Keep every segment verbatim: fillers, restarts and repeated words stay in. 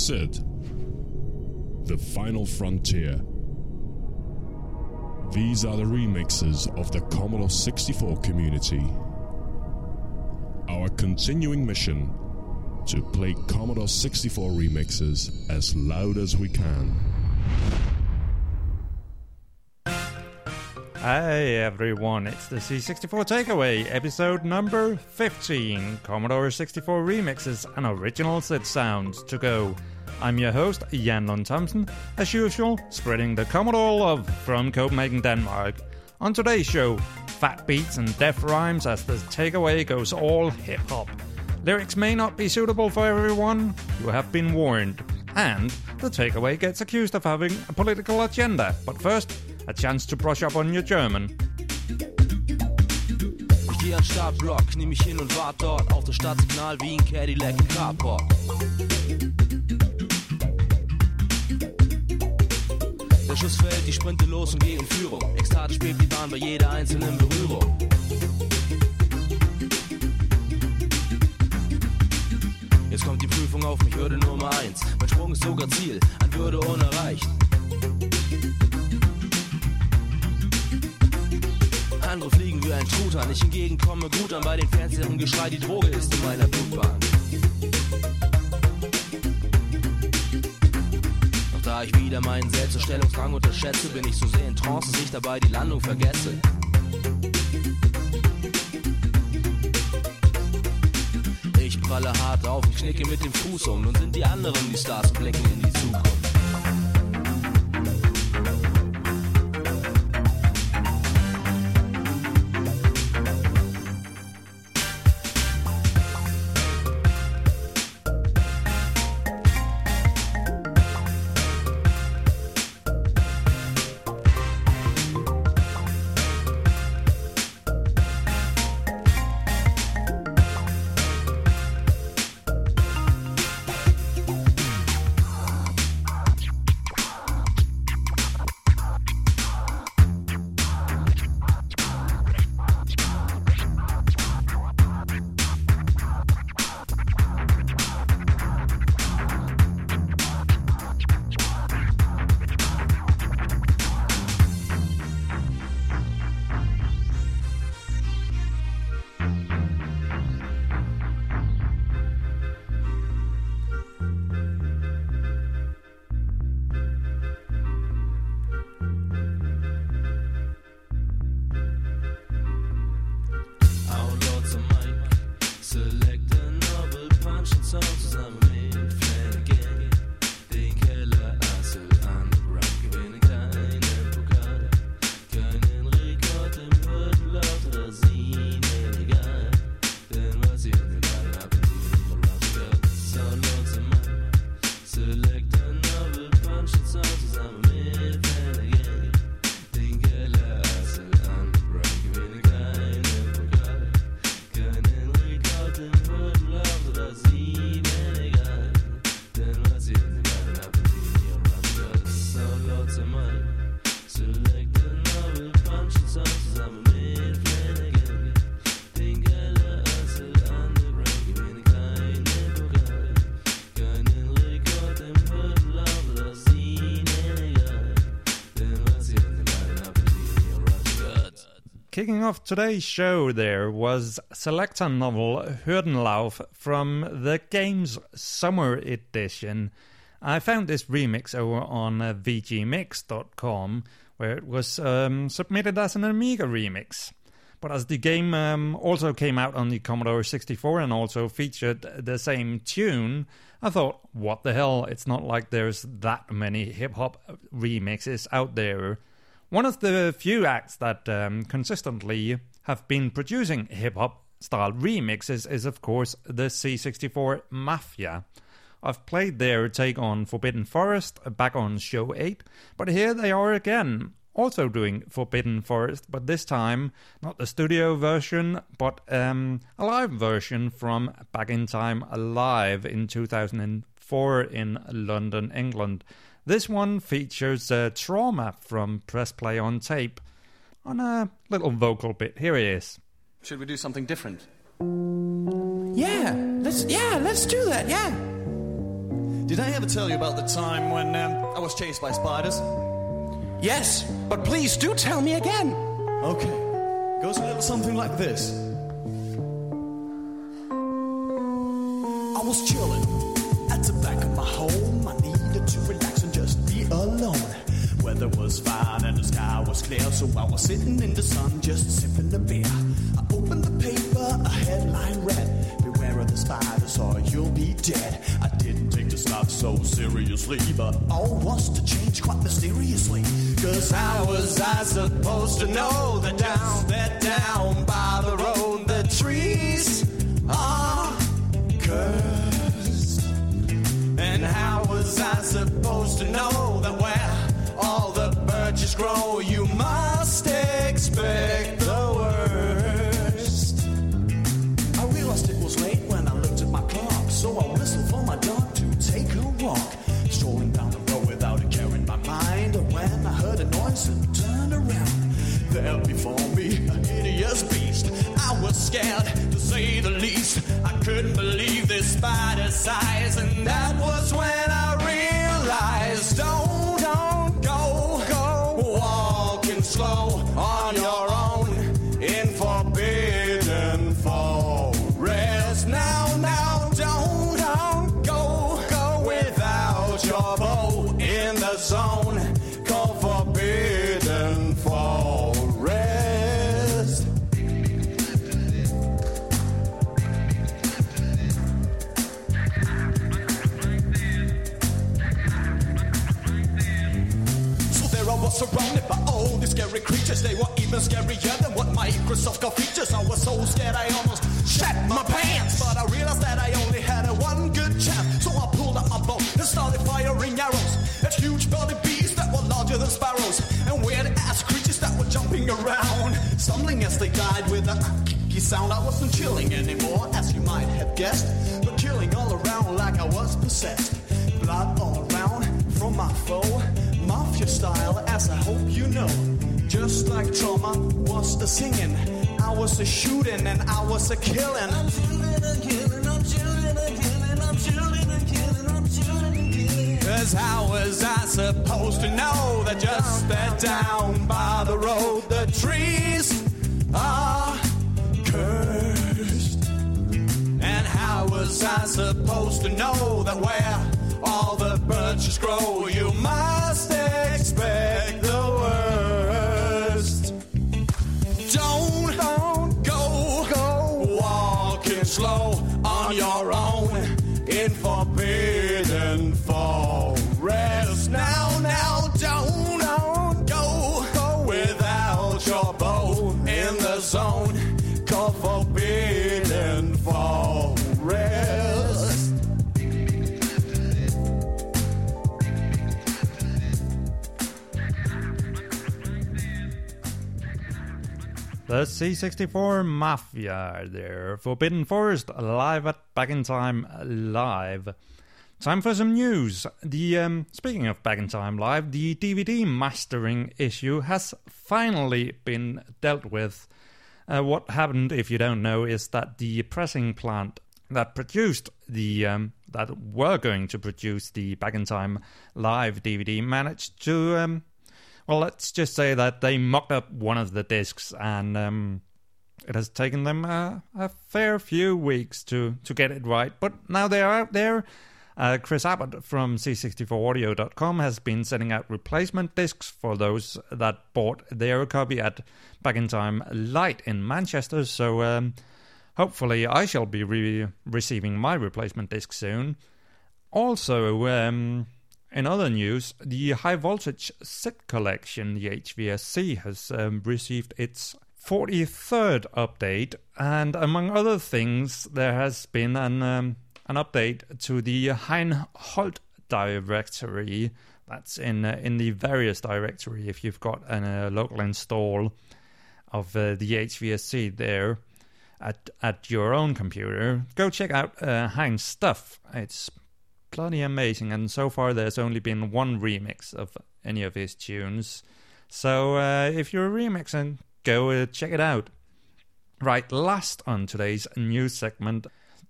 That's it. The final frontier. These are the remixes of the Commodore sixty-four community. Our continuing mission to play Commodore sixty-four remixes as loud as we can. Hey everyone, it's the C sixty-four Takeaway, episode number fifteen, Commodore sixty-four remixes and original S I D sounds to go. I'm your host, Jan Lund Thomsen, as usual, spreading the Commodore love from Copenhagen, Denmark. On today's show, fat beats and deaf rhymes as the Takeaway goes all hip-hop. Lyrics may not be suitable for everyone, you have been warned. And the Takeaway gets accused of having a political agenda. But first, a chance to brush up on your German. Ich geh an Startblock, knie mich hin und wart dort auf das Stadtsignal wie ein Cadillac im Carport. Der Schuss fällt, ich sprinte los und geh in Führung. Ekstatisch bebt die Bahn bei jeder einzelnen Berührung. Jetzt kommt die Prüfung auf mich, Hürde Nummer eins. Mein Sprung ist sogar Ziel, an Würde unerreicht. Andere fliegen wie ein Truthahn, ich hingegen komme gut an bei den Fernsehern Geschrei, die Droge ist in meiner Blutbahn. Doch da ich wieder meinen Selbstverstellungsdrang unterschätze, bin ich so sehr in Trance, dass ich dabei die Landung vergesse. Ich pralle hart auf und knicke mit dem Fuß um, nun sind die anderen die Stars und blicken in die Zukunft. Kicking off today's show there was Selector novel Hürdenlauf from the game's Summer Edition. I found this remix over on uh, v g mix dot com, where it was um, submitted as an Amiga remix. But as the game um, also came out on the Commodore sixty-four and also featured the same tune, I thought, what the hell, it's not like there's that many hip-hop remixes out there. One of the few acts that um, consistently have been producing hip-hop style remixes is, of course, the C sixty-four Mafia. I've played their take on Forbidden Forest back on show eight, but here they are again, also doing Forbidden Forest, but this time not the studio version, but um, a live version from Back in Time Alive in two thousand four in London, England. This one features uh, Trauma from Press Play on Tape on a little vocal bit. Here he is. Should we do something different? Yeah, let's yeah, let's do that. Yeah. Did I ever tell you about the time when um, I was chased by spiders? Yes, but please do tell me again. Okay, goes a little something like this. I was chilling at the back of my home. I needed to relax and just be alone. Weather was fine and the sky was clear, so I was sitting in the sun just sipping a beer. I opened the paper, a headline read, "Beware of the spiders or you'll be dead." I didn't take the stuff so seriously, but all was to change quite mysteriously. Cause how was I supposed to know that down, that down by the road the trees are cursed? And how was I supposed to know that where all the birches grow, you must expect the worst? I realized it was late when I looked at my clock, so I whistled for my dog to take a walk. Strolling down the road without a care in my mind, when I heard a noise and turned around. There before me, a hideous beast. I was scared, to say the least. I couldn't believe this spider's size, and that was when I realized, don't, don't go, go walking slow on your own in forbidden forest. Now, now, don't, don't go, go without your bow in the zone called forbidden forest. Surrounded by all these scary creatures. They were even scarier than what Microsoft got features. I was so scared I almost shat my pants, but I realized that I only had a one good chance. So I pulled out my bow and started firing arrows at huge belly beasts that were larger than sparrows, and weird ass creatures that were jumping around, stumbling as they died with a kicky sound. I wasn't chilling anymore, as you might have guessed, but killing all around like I was possessed. Blood all around from my foe, mafia style, as I hope you know. Just like trauma was a singing, I was a shooting and I was a killing. I'm shooting and killing, I'm shooting and killing, I'm shooting and killing, I'm shooting and killing. Cause how was I supposed to know that just that down by the road the trees are cursed? And how was I supposed to know that where all the birches grow, you must expect the worst? Don't, don't go, go walking slow on your own in forbidden forest. Now, now, don't, don't go, go without your bow in the zone called forbidden forest. The C sixty-four Mafia there. Forbidden Forest live at Back in Time Live. Time for some news. The um, speaking of Back in Time Live, the D V D mastering issue has finally been dealt with. Uh, what happened, if you don't know, is that the pressing plant that produced the um, that were going to produce the Back in Time Live D V D managed to. Um, Well, let's just say that they mocked up one of the discs, and um, it has taken them uh, a fair few weeks to, to get it right. But now they are out there. Uh, Chris Abbott from C sixty-four audio dot com has been sending out replacement discs for those that bought their copy at Back in Time Light in Manchester. So um, hopefully I shall be re- receiving my replacement disc soon. Also, Um, in other news, the High Voltage S I D collection, the H V S C, has um, received its forty-third update, and among other things, there has been an um, an update to the Hein Holt directory. That's in uh, in the various directory. If you've got a uh, local install of uh, the H V S C there at at your own computer, go check out uh, Hein's stuff. It's bloody amazing, and so far there's only been one remix of any of his tunes. So uh, if you're a remixer, go uh, check it out. Right, last on today's news segment,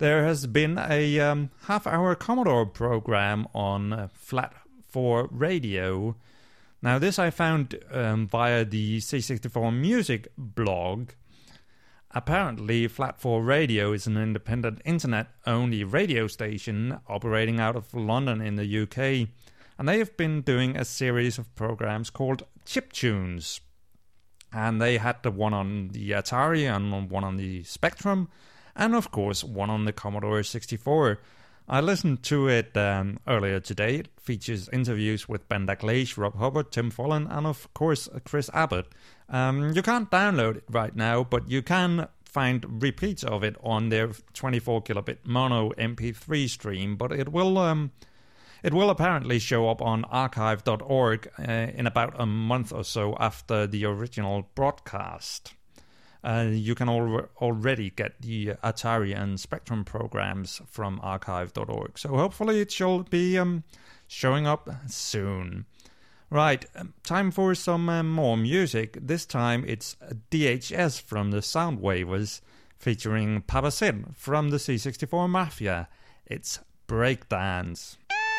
there has been a um, half-hour Commodore program on uh, Flat four Radio. Now, this I found um, via the C sixty-four Music blog. Apparently, Flat four Radio is an independent internet-only radio station operating out of London in the U K, and they have been doing a series of programs called Chiptunes. And they had the one on the Atari and one on the Spectrum, and of course one on the Commodore sixty-four. I listened to it um, earlier today. It features interviews with Ben Daglish, Rob Hubbard, Tim Follen, and of course Chris Abbott. Um, you can't download it right now, but you can find repeats of it on their twenty-four kilobit mono M P three stream, but it will um, it will apparently show up on archive dot org uh, in about a month or so after the original broadcast. Uh, you can al- already get the Atari and Spectrum programs from archive dot org, so hopefully it shall be um, showing up soon. Right, um, time for some uh, more music. This time it's D H S from the Soundwavers, featuring Papa Sid from the C sixty-four Mafia. It's Breakdance.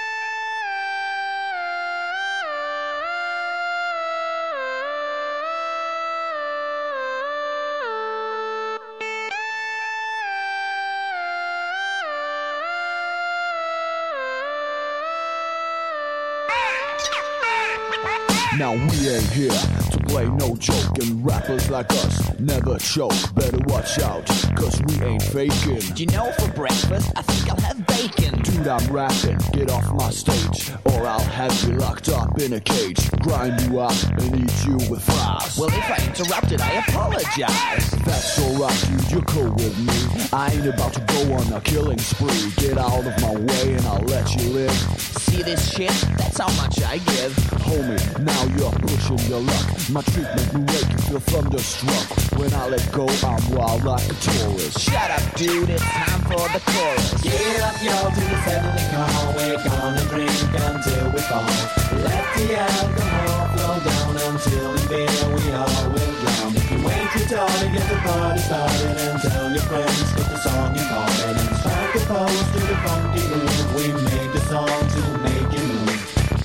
Now we ain't here to play no joke, and rappers like us never choke. Better watch out, cause we ain't faking. Do you know for breakfast, I think I'll have bacon. Dude, I'm rapping, get off my stage, or I'll have you locked up in a cage. Grind you up and eat you with fries. Well, if I interrupted, I apologize. That's alright, dude, you're cool with me. I ain't about to go on a killing spree. Get out of my way and I'll let you live. See this shit? That's how much I give. Homie, now you're pushing your luck. My treatment will make you feel thunderstruck. When I let go, I'm wild like a tourist. Shut up, dude, it's time for the chorus. Get up, y'all, to the heavenly call. We're gonna drink until we fall. Let the alcohol flow down until in beer we all will drown. If you ain't too tall to get the party started, and tell your friends, put the song in forward and strike a pose to the funky groove. We made the song to make you move.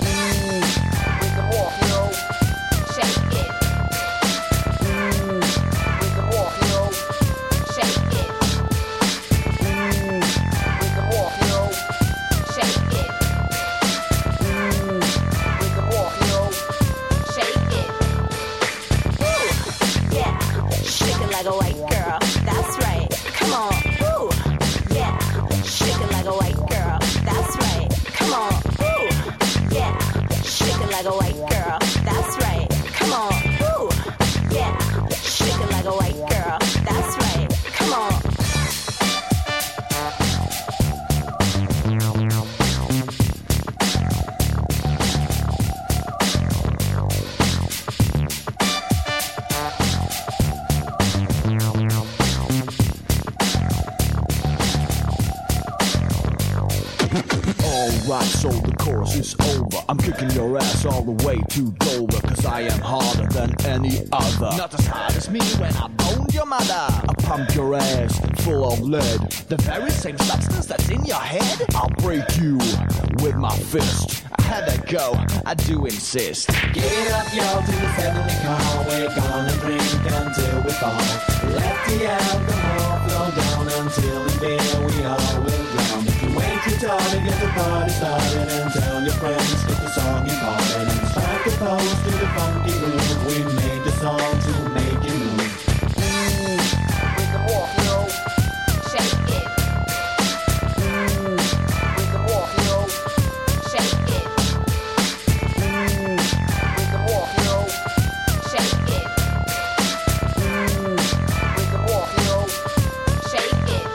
So the chorus is over. I'm kicking your ass all the way to Dover, cause I am harder than any other. Not as hard as me when I boned your mother. I pump your ass full of lead. The very same substance that's in your head. I'll break you with my fist. I had to go, I do insist. Get up, y'all, to the heavenly call. We're gonna drink until we fall. Let the alcohol flow down until in beer we all will drown. If you ain't too tall to get the party started, and tell your friends, get the song important, and strike a pose to the funky groove. We made the song to make you move. Ooh, we can walk, yo. Shake it. Ooh, we can walk, yo. Shake it. Ooh, we can walk, yo. Shake it. Ooh, we can walk, yo. Shake it.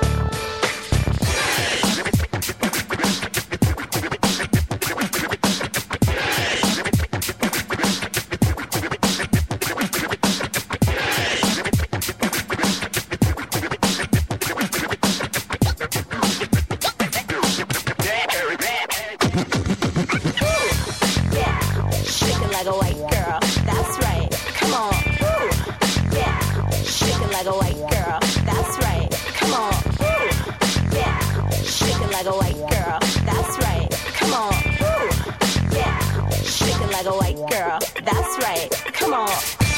like a white girl. That's right. Come on. Woo. Yeah. Shake it like a white girl. That's right. Come on.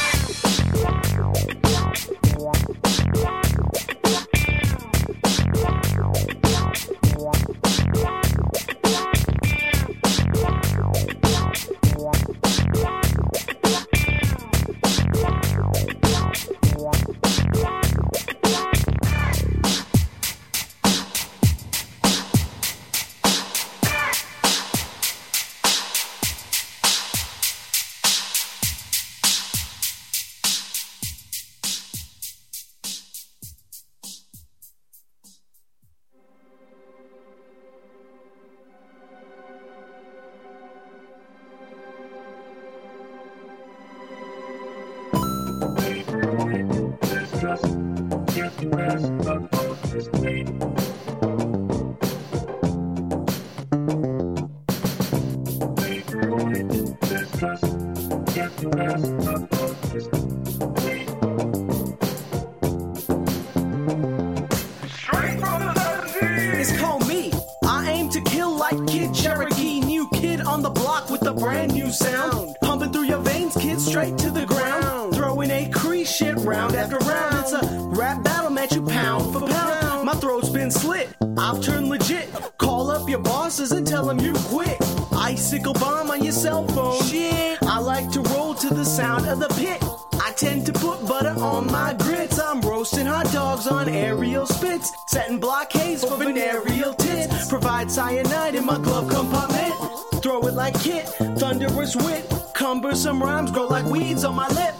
It's called me. I aim to kill like Kid Cherokee. New kid on the block with a brand new sound. Pumping through your veins, kid, straight to the ground. Throwing a Cree shit round after round. It's a rap battle match, you pound for pound. My throat's been slit, I've turned legit. Call up your bosses and tell them you quit. Icicle bomb on your cell phone. Shit, I like to roll to the sound of the pit. I tend to put butter on my grits. I'm roasting hot dogs on aerial spits. Setting blockades for venereal tits. Provide cyanide in my glove compartment. Throw it like Kit, thunderous wit. Cumbersome rhymes grow like weeds on my lip.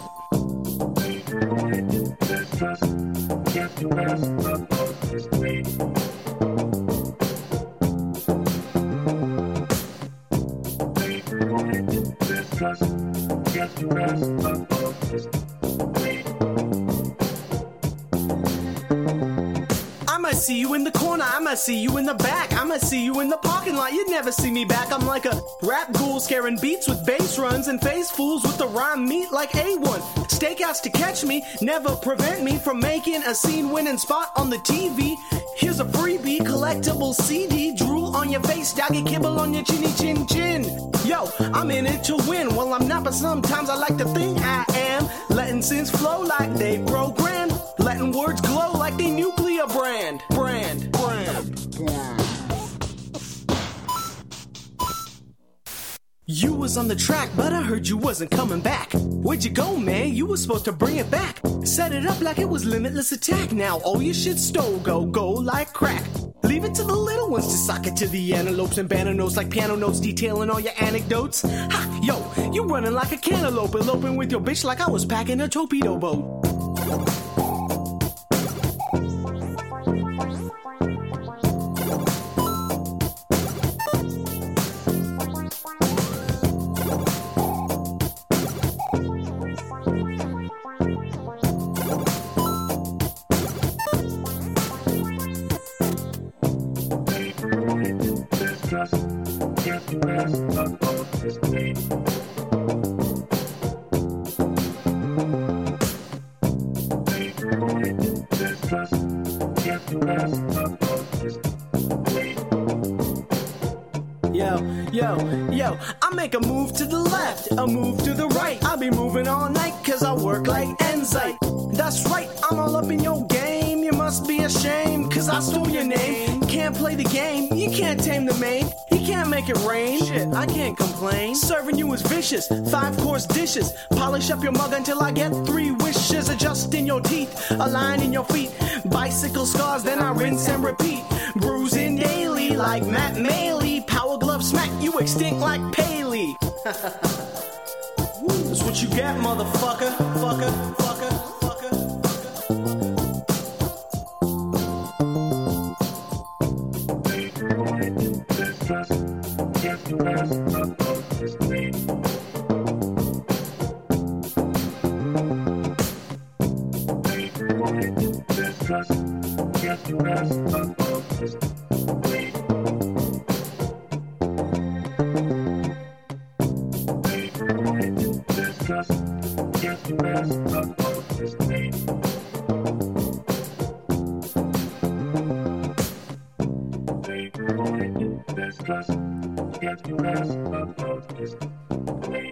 I might see you in the corner, I might see you in the back, I might see you in the parking lot, you'd never see me back. I'm like a rap ghoul scaring beats with bass runs and face fools with the rhyme meat like A one. Stakeouts to catch me, never prevent me from making a scene-winning spot on the T V. Here's a freebie, collectible C D, drool on your face, doggy kibble on your chinny chin chin. Yo, I'm in it to win, well I'm not, but sometimes I like to think I am. Letting sins flow like they programmed, letting words glow like they nuclear brand. Brand, brand, brand. You was on the track, but I heard you wasn't coming back. Where'd you go, man? You was supposed to bring it back. Set it up like it was limitless attack. Now all your shit stole, go, go like crack. Leave it to the little ones to sock it to the antelopes and banner notes like piano notes detailing all your anecdotes. Ha, yo, you running like a cantaloupe, eloping with your bitch like I was packing a torpedo boat. Yo, yo, yo, I make a move to the left, a move to the right. I'll be moving all night cause I work like Enzyte. That's right, I'm all up in your game. You must be ashamed cause I stole your name. Can't play the game, you can't tame the main. He can't make it rain, shit, I can't complain. Serving you is vicious, five course dishes. Polish up your mug until I get three wishes. Adjusting your teeth, aligning your feet. Bicycle scars, then I rinse and repeat. Bruising daily like Matt Maley. Power glove smack, you extinct like Paley. That's what you get, motherfucker, fucker, fucker, fucker, Keep rolling, there's plus, get your ass upload is play.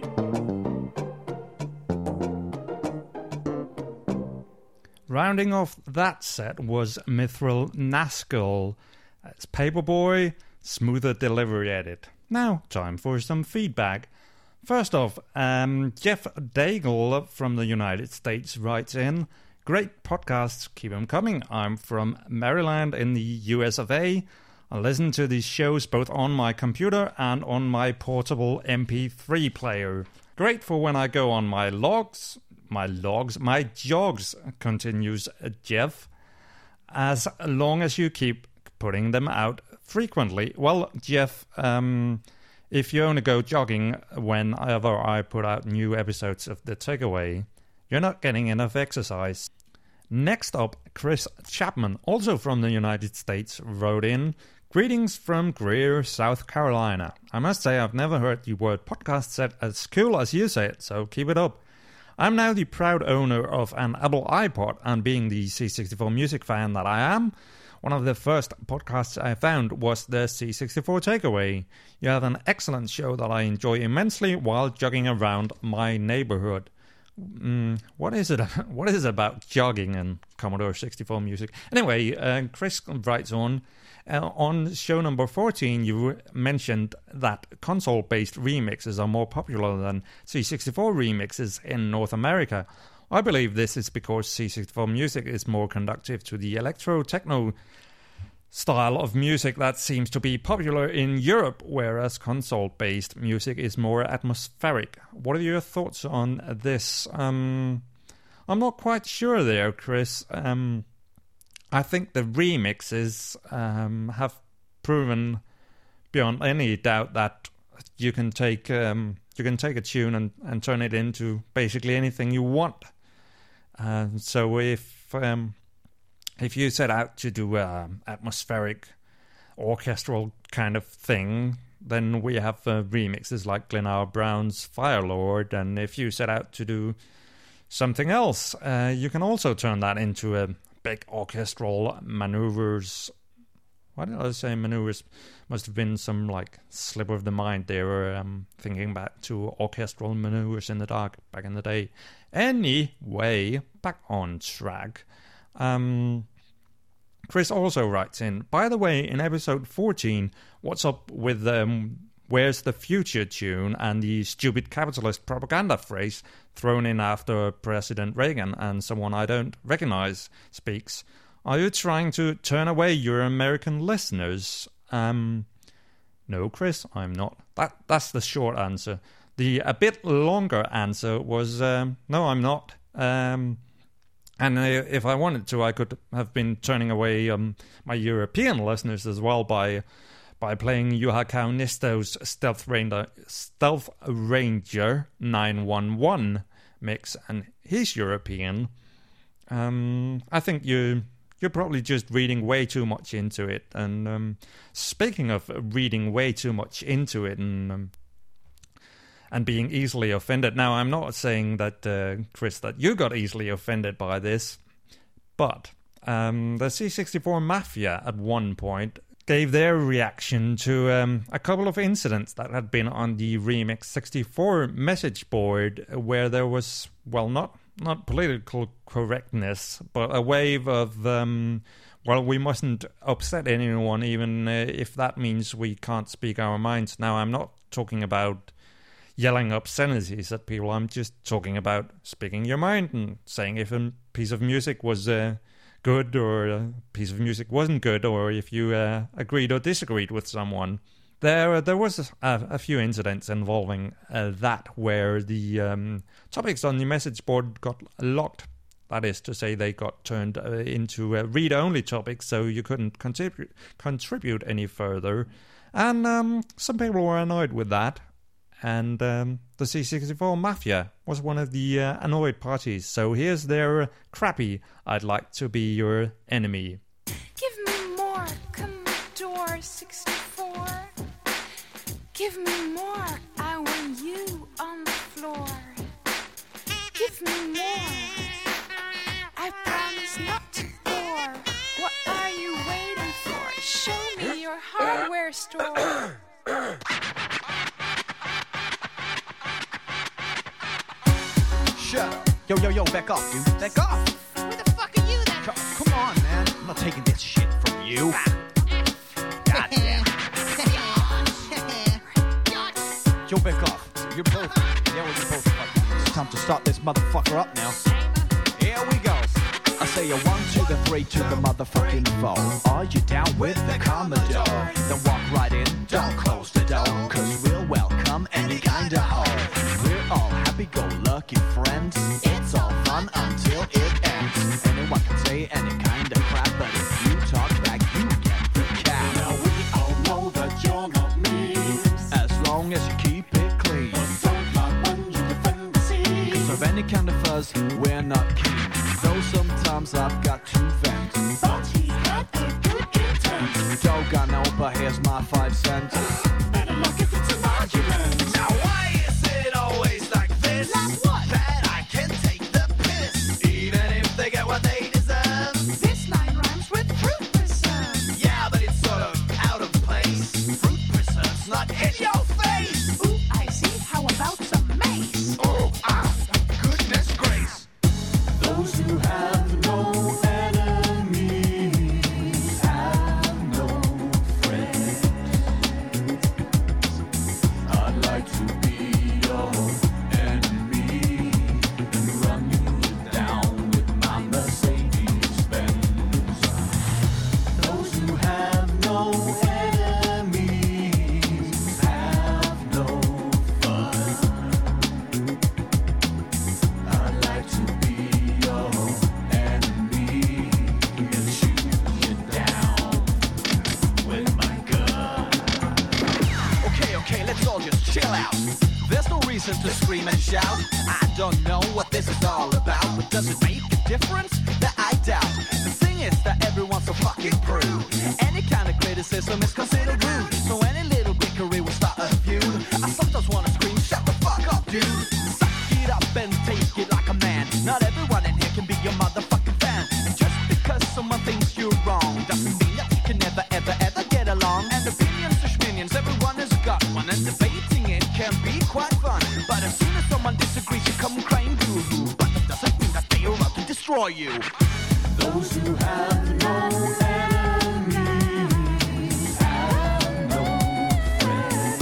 Rounding off that set was Mithril Nazgul. It's Paperboy, smoother delivery edit. Now, time for some feedback. First off, um, Jeff Daigle from the United States writes in, great podcasts, keep them coming. I'm from Maryland in the U S of A. I listen to these shows both on my computer and on my portable M P three player. Great for when I go on my logs, my logs, my jogs, continues Jeff, as long as you keep putting them out frequently. Well, Jeff, um, if you only go jogging whenever I put out new episodes of The Takeaway, you're not getting enough exercise. Next up, Chris Chapman, also from the United States, wrote in, greetings from Greer, South Carolina. I must say I've never heard the word podcast said as cool as you say it, so keep it up. I'm now the proud owner of an Apple iPod, and being the C sixty-four music fan that I am, one of the first podcasts I found was the C sixty-four Takeaway. You have an excellent show that I enjoy immensely while jogging around my neighborhood. Mm, what is it? What is it about jogging and Commodore sixty-four music? Anyway, uh, Chris writes on, uh, on show number fourteen, you mentioned that console-based remixes are more popular than C sixty-four remixes in North America. I believe this is because C sixty-four music is more conducive to the electro-techno style of music that seems to be popular in Europe, whereas console-based music is more atmospheric. What are your thoughts on this? Um, I'm not quite sure there, Chris. Um, I think the remixes um, have proven beyond any doubt that you can take um, you can take a tune and, and turn it into basically anything you want. Uh, so if um, if you set out to do an atmospheric orchestral kind of thing, then we have uh, remixes like Glenn Brown's Firelord, and if you set out to do something else, uh, you can also turn that into a big orchestral maneuvers. Why did I say maneuvers? Must have been some like slip of the mind there, or um, thinking back to orchestral maneuvers in the dark back in the day. Anyway, back on track. Um, Chris also writes in, by the way, in episode fourteen, what's up with um, Where's the Future tune and the stupid capitalist propaganda phrase thrown in after President Reagan and someone I don't recognize speaks? Are you trying to turn away your American listeners? Um, no, Chris, I'm not. That That's the short answer. The a bit longer answer was, um, no, I'm not. Um, and uh, if I wanted to, I could have been turning away um, my European listeners as well by by playing Juha Kaunisto's Stealth Ranger, Stealth Ranger nine one one mix, and he's European. Um, I think you... You're probably just reading way too much into it. And um, speaking of reading way too much into it and um, and being easily offended. Now, I'm not saying that, uh, Chris, that you got easily offended by this. But um, the C sixty-four Mafia at one point gave their reaction to um, a couple of incidents that had been on the Remix sixty-four message board where there was, well, not... not political correctness, but a wave of, um, well, we mustn't upset anyone, even uh, if that means we can't speak our minds. Now, I'm not talking about yelling obscenities at people. I'm just talking about speaking your mind and saying if a piece of music was uh, good or a piece of music wasn't good, or if you uh, agreed or disagreed with someone. There, there was a, a few incidents involving uh, that where the um, topics on the message board got locked. That is to say, they got turned uh, into uh, read-only topics, so you couldn't contribute contribute any further. And um, some people were annoyed with that. And um, the C sixty-four Mafia was one of the uh, annoyed parties. So here's their crappy "I'd Like to Be Your Enemy." Give me more Commodore sixty-four. Give me more, I want you on the floor. Give me more, I promise not to bore. What are you waiting for? Show me your hardware store. Shut up. Yo, yo, yo, back off, dude. Back off. Who the fuck are you then? Come, come on, man. I'm not taking this shit from you. God damn. Yo, back off. You're both. Yeah, well, you're both fucking. It's time to start this motherfucker up now. Here we go. I say a one to the three to the motherfucking four. Are you down with the Commodore? Then walk right in, don't close the door, cause we'll welcome any kind of hoe. We're all happy-go-lucky friends. It's all fun until it ends. Anyone can say any kind of crap, but if you talk back, you get the cap. Now we all know that you're not me. As long as you keep it clean. But don't lie when you defend the scene. Cause of any kind of fuzz, we're not keen. Though sometimes I've got to vent. But he had a good intent. Don't got no, but here's my five cents. Better luck if it's an argument. Now why is it always like this? Like what? That I can take the piss. Even if they get what they deserve. This line rhymes with fruit preserve. Yeah, but it's sort of out of place. Fruit preserve's not in your face. Ooh, I see. How about some mace? Oh, ah, goodness grace. Those who have no enemies have no friends. I'd like to be your enemy and run you down with my Mercedes Benz. Those who have no enemies have no fun. I'd like to be your enemy and shoot you down with my gun. Okay, okay, let's all just chill out. There's no reason to scream and shout. I don't know what this is all about, but does it make a difference? That I doubt. The thing is that everyone's so fucking prude. Any kind of criticism is considered rude. So any little bickery will start a feud. I sometimes wanna scream, shut the fuck up, dude. Suck it up and take it like a man. Not everyone in here can be your motherfucking fan. And just because someone thinks you're wrong doesn't mean that you can never, ever, ever get along. And opinions are schminions, everyone has got one. And debating it can be quite fun. But as soon as someone disagrees, you come crying boo-hoo. But that doesn't mean that they are out to destroy you. Those who have no enemies have no friends.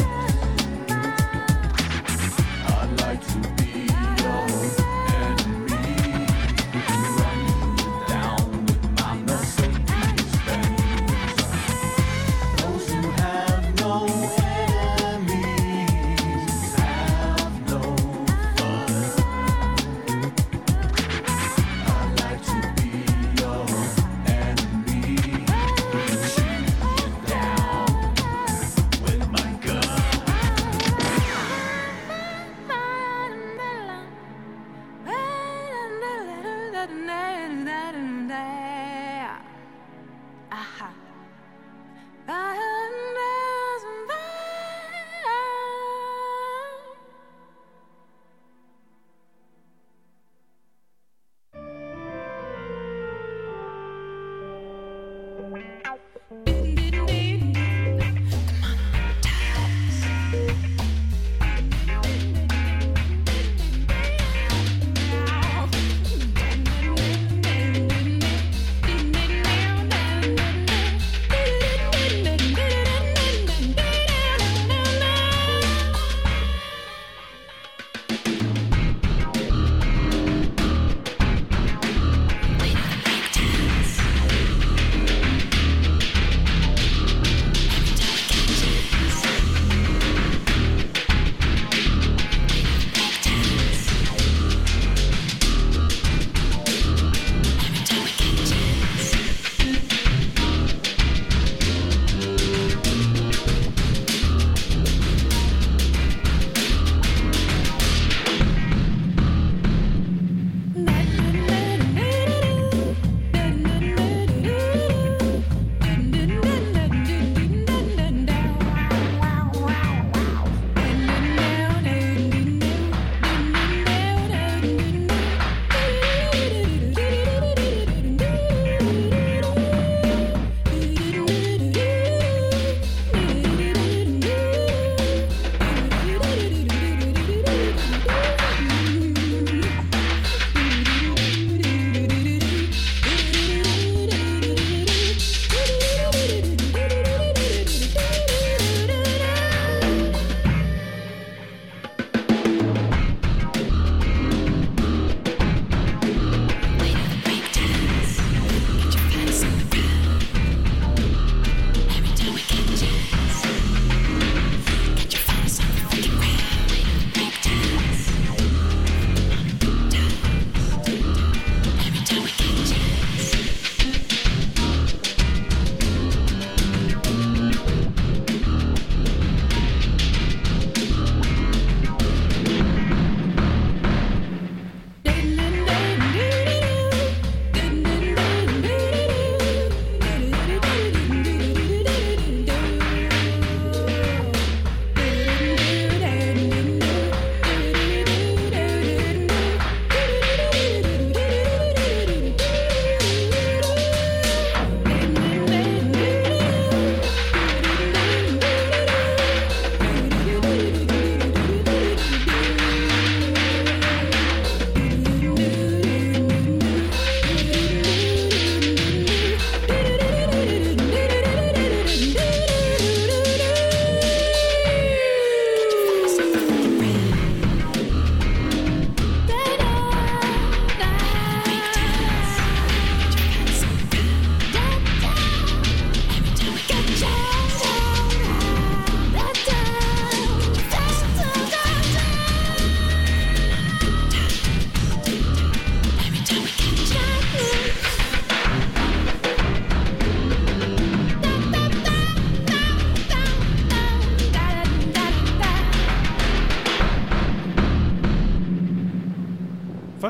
I'd like to be your enemy and run you down with my Mercedes Benz. Those who have no enemies have no fun. I'd like to be your enemy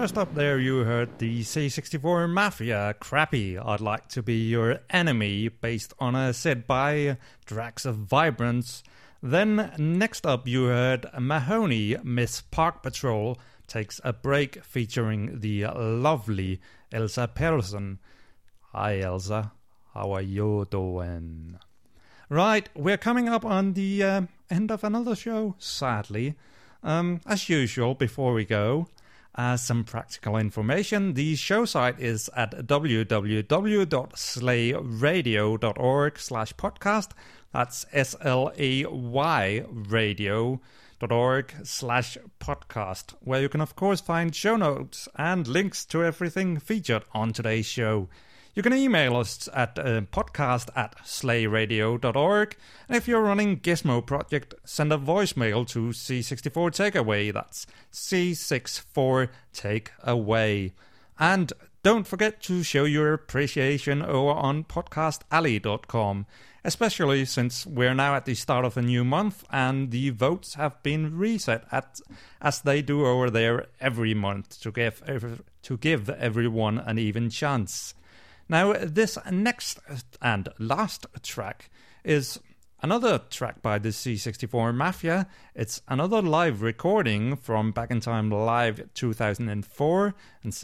First up there you heard the C sixty-four Mafia, Crappy, I'd Like to Be Your Enemy, based on a set by Drax of Vibrance. Then next up you heard Mahoney, Miss Park Patrol Takes a Break, featuring the lovely Elsa Persson. Hi Elsa, how are you doing? Right, we're coming up on the uh, end of another show, sadly. Um, as usual, before we go, uh, some practical information. The show site is at w w w dot slay radio dot org slash podcast. That's S L A Y radio dot org slash podcast, where you can, of course, find show notes and links to everything featured on today's show. You can email us at uh, podcast at slay radio dot org. And if you're running Gizmo Project, send a voicemail to C sixty-four Takeaway. That's C sixty-four Takeaway. And don't forget to show your appreciation over on podcast alley dot com, especially since we're now at the start of a new month and the votes have been reset at, as they do over there every month to give, to give everyone an even chance. Now, this next and last track is another track by the C sixty-four Mafia. It's another live recording from Back in Time Live two thousand four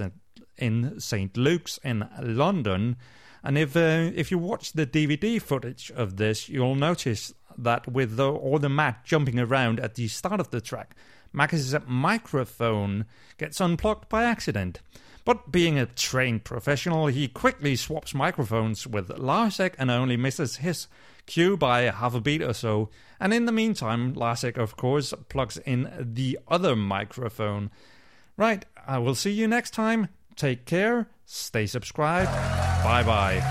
in Saint Luke's in London. And if uh, if you watch the D V D footage of this, you'll notice that with the, all the Mac jumping around at the start of the track, Mac's microphone gets unplugged by accident. But being a trained professional, he quickly swaps microphones with Lásek and only misses his cue by half a beat or so. And in the meantime, Lásek, of course, plugs in the other microphone. Right, I will see you next time. Take care, stay subscribed, bye-bye.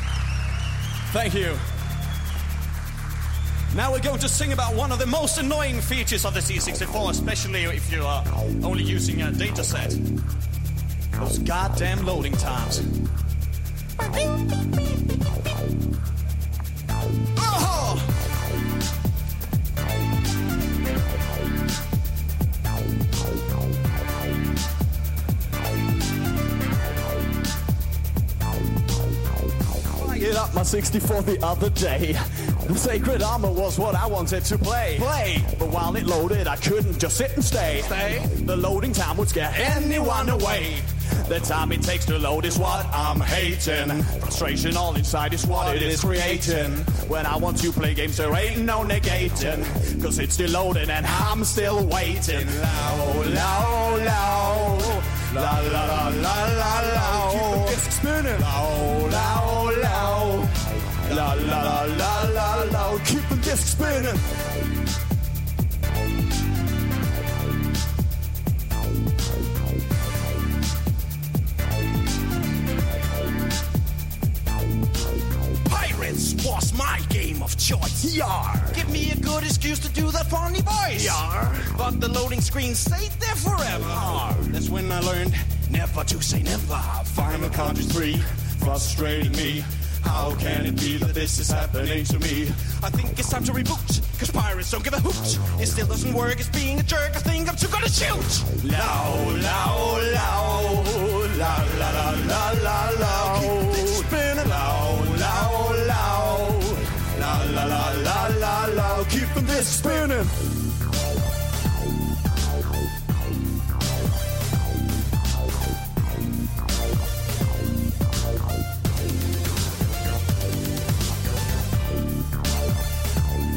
Thank you. Now we're going to sing about one of the most annoying features of the C sixty-four, especially if you are only using a data set. Those goddamn loading times. Oh! I get up my sixty-four the other day. The Sacred Armor was what I wanted to play. Play! But while it loaded, I couldn't just sit and stay. Stay? The loading time would scare anyone away. The time it takes to load is what I'm hating. Frustration all inside is what it is creating. When I want to play games, there ain't no negating. Cause it's still loading and I'm still waiting. Low, low, low. La, la, la, la, la, la. Keep the disc spinning. Low, low, low. La, la, la, la, la, la. Keep the disc spinning. Was my game of choice. Yar. Give me a good excuse to do that funny voice. Yar. But the loading screen stayed there forever. Yar. That's when I learned never to say never. Final Country three, frustrating me. How can it be that this is happening to me? I think it's time to reboot, cause pirates don't give a hoot. It still doesn't work, it's being a jerk. I think I'm too gonna shoot. Low, low, low. La, la, la, la, la, la. Keep this spinning. Low, low, low. La, la, la, la, la, la. Keep this spinning.